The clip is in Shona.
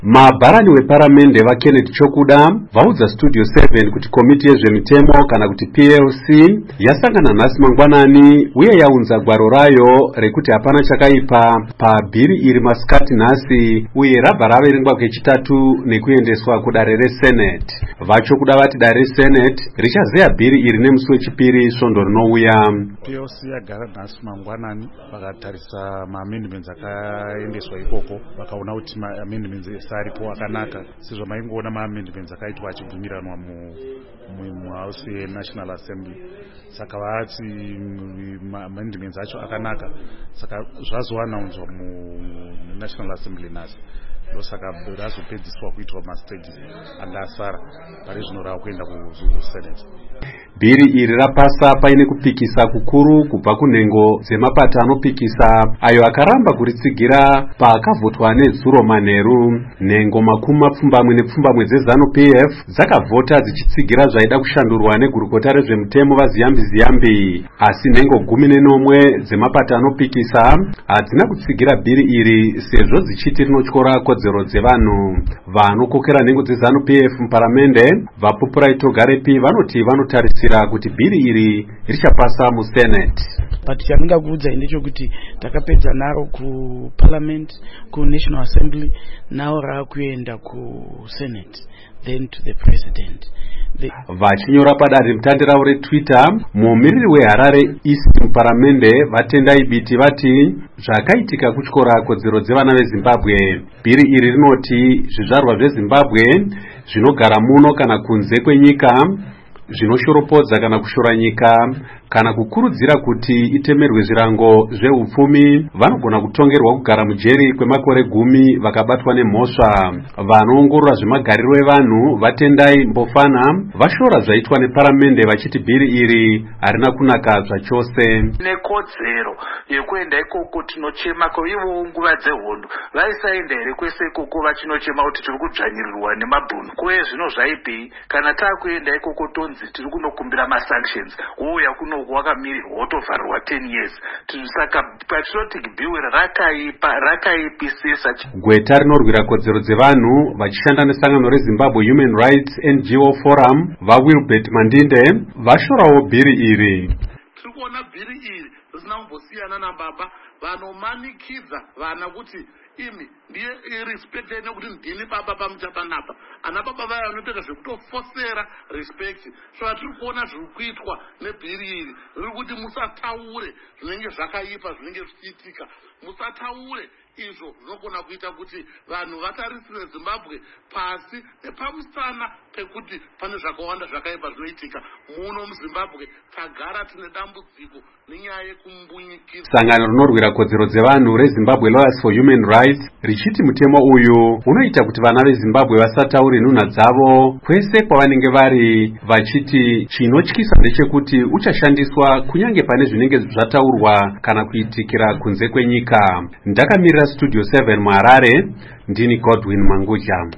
Mabharani weparamende vaKenneth Chokuda vaudza Studio 7 kuti komiti yezvemitemo kana kuti PLC yasangana nhasi mangwanani uye yaunza gwaro rayo rekuti hapana chakaipa pabhiri iri masikati nhasi uye rabva raverengwa kwechitatu nekuendeswa kudare reSenate. VaChokuda vati dare reSenate richazeya bhiri iri nemusi wechipiri svondo rinouya. PLC yagara nhasi mangwanani vakatarisa maamendments akaendeswa ikoko vakaona kuti maamendments aripo akanaka sezvo maingoona maamendments akaitwa achibvumiranwa muhouse yeNational Assembly. Saka vati maamendments acho akanaka, saka zvazoanaunzwa muNational Assembly nhasi. Ndosaka razopedziswa kuitwa mastages anga asara pari zvino rava kuenda kuSenate. Bhiri iri rapasa paine kupikisa kukuru kubva kunhengo dzemapato anopikisa ayo akaramba kuritsigira paakavhotwa nezuro manheru. Nhengo mapfumbamwe dzeZANU-PF dzakavhota dzichitsigira zvaida kushandurwa negurukota rezvemitemo vaZiyambi, asi nhengo 11 dzemapato anopikisa hadzina kutsigira bhiri iri sezvo dzichiti rinotyora kodzero dzevanhu. Vanokokera nhengo dzeZANU-PF muparamende vaPupurayi Togarepi vanoti vanotarisira kuti bhiri iri richapasa muSenate. But chandingakuudza ndechekuti takapedza naro kuParliament, kuNational Assembly, now rakuenda kuSenate, then to the President. Vachinyora padare mutande ravo reTwitter, mumiriri weHarare East muparamende vatendai biti vati zvakaitika kutyora kodzero dzevana veZimbabwe. Bhiri iri rinoti zvizvarwa zveZimbabwe zvinogara muno kana kunze kwenyika, zvinoshoropodza kana kushora nyika, kana kukurudzira kuti itemerwe zvirango zveupfumi vanogona kutongerwa kugara mujeri kwemakore 10 vakabatwa nemhosva. Vanoongorora zvemagariro evanhu vatendai Mbofana vashora zvaitwa neparamende vachiti bhiri iri harina kunaka zvachose. Nekodzero yekuenda ikoko tinochema kwaivo nguva dzehondo vaisaenda here kwese ikoko vachinochema kuti tiri kudzvanyirirwa nemabhunu. Kuye zvino zvaipei kana taakuenda ikoko tonzi tiri kunokumbira masanctions wouya kuno wakamirirwa wotovharirwa 10 years. Saka patinoti bhiwiri rakaipisisa. Gweta rinorwira kodzero dzevanhu vachishanda nesangano reZimbabwe Human Rights NGO Forum vaWilbert Mandinde vashorawo bhiri iri. Tiri kuona bhiri iri risina kumbosiyana nababa vanomanikidza vana kuti imi ndiye irrespect nekuti ndini baba pamuchapanapa. Ana baba vaya vanotoita zvekutofosera respect. So atiri kuona zviri kuitwa nebhiri iri riri kuti musataure zvinenge zvakaipa zvinenge zvichiitika, musataure izvo zvinogona kuita kuti vanhu vatarisire Zimbabwe pasi nepamusana pekuti pane zvakawanda zvakaipa zvinoitika muno muZimbabwe. Tagara tine dambudziko nenyaya yekumbunyikiza. Sangano rinorwira kodzero dzevanhu reZimbabwe Lawyers for Human Rights richiti mutemo uyu unoita kuti vana veZimbabwe vasataure nhunha dzavo kwese kwavanenge vari, vachiti chinotyisa ndechekuti uchashandiswa kunyange pane zvinenge zvataurwa kana kuitikira kunze kwenyika. Ndakamirira Studio 7 muHarare, ndini Godwin Manguja.